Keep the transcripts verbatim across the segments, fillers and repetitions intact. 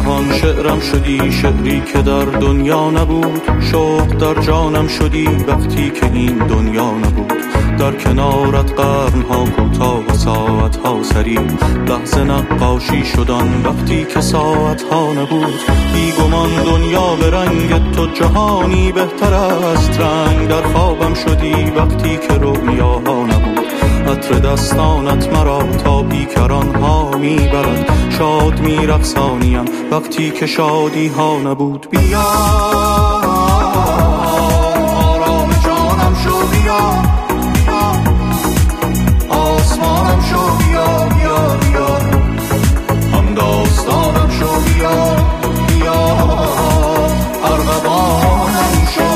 ناگهان شعرم شدی، شعری که در دنیا نبود. شوق در جانم شدی وقتی که این دنیا نبود. در کنارت قرنها کوتاه و ساعتها سری، لحظه نقاشی شدن وقتی که ساعتها نبود. بیگمان دنیا به رنگ تو جهانی بهتر است. رنگ در خوابم شدی وقتی که رویاها نبود. عطر دستانت مرا تا بیکران ها میبرد. شاد میرقصانیم وقتی که شادی ها نبود. بیا آرام جانم شو، بیا آسمانم شو، بیا بیا بیا هم داستانم شو، بیا بیا ارغوانم شو.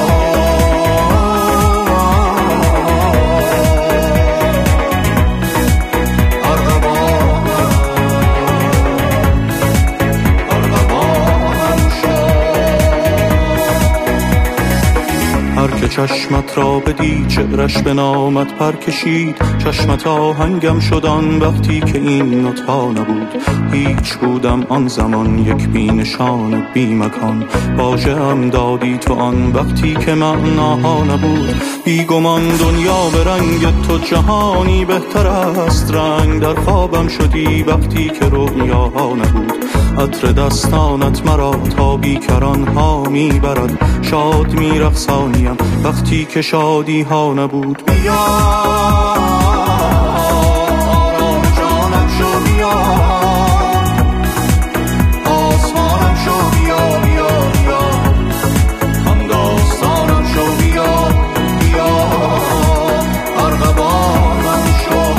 که چشمت را بدید شعرش به نامت پر کشید. چشمت آهنگم شدن وقتی که این نوت‌ها نبود. هیچ بودم آن زمان یک بی نشان بی مکان. واژه‌ام دادی تو آن وقتی که معناها نبود. بیگمان دنیا به رنگ تو جهانی بهتر است. رنگ در خوابم شدی وقتی که رویاها نبود. عطر دستانت مرا تا بیکران ها میبرد. شاد میرقصانیم وقتی که شادی ها نبود. بیا آرام جانم شو، بیا آسمانم شو، بیا بیا بیا هم داستانم شو، بیا بیا ارغوانم شو.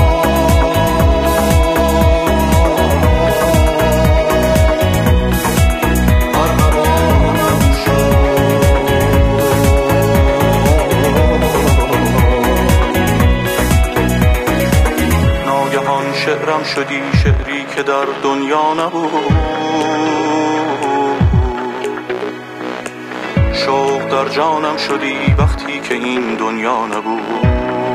شعرم شدی، شعری که در دنیا نبود. شوق در جانم شدی وقتی که این دنیا نبود.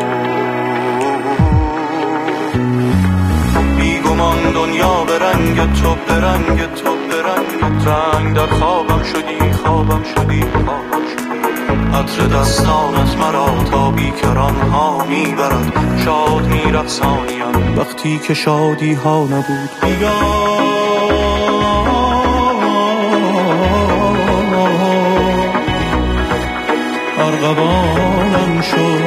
بیگمان دنیا به رنگ تو، به رنگ تو، به رنگ رنگ در خوابم شدی، خوابم شدی، خوابم شدی. عطر دستانت مرا تا بیکران ها میبرد. شاد میرقصانیم وقتی که شادی ها نبود. بیا ارغوانم شد.